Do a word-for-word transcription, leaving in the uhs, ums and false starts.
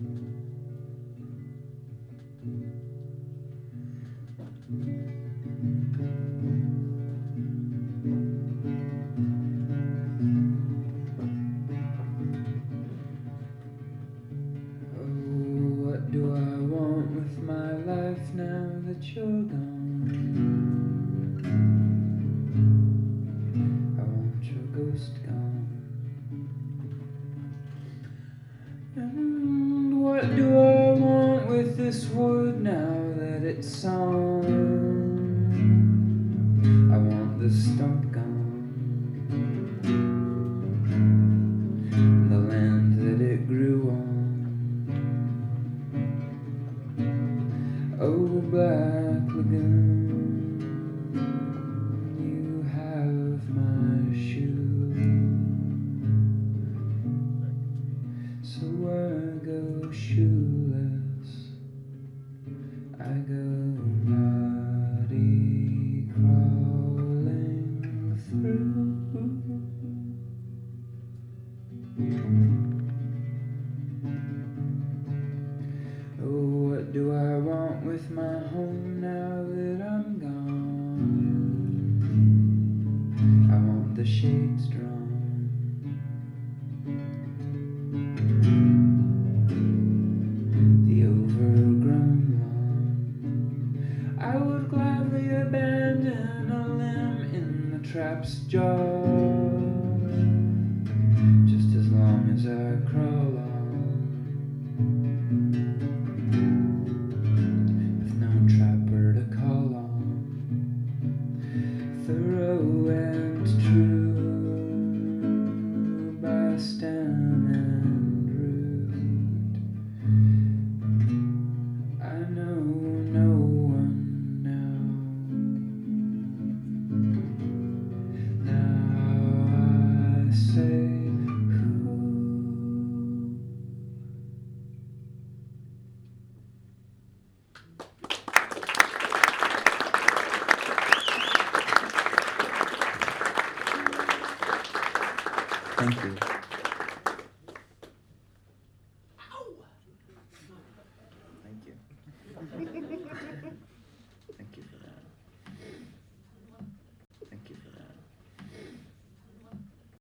What do I want with my life now that you're gone? I want your ghost gone. And what do I want with this wood now that it's sown? I want the stump gone, and the land that it grew on. Oh, Black Lagoon, you have my shoe. So I go shoeless, I go muddy crawling through. Oh, what do I want with my home now that I'm gone? I want the shades drawn, the overgrown lawn. I would gladly abandon a limb in the trap's jaw, just as long as I crawl on. Thorough and true, by stem and root. I know no one now. Now I say who. Thank you.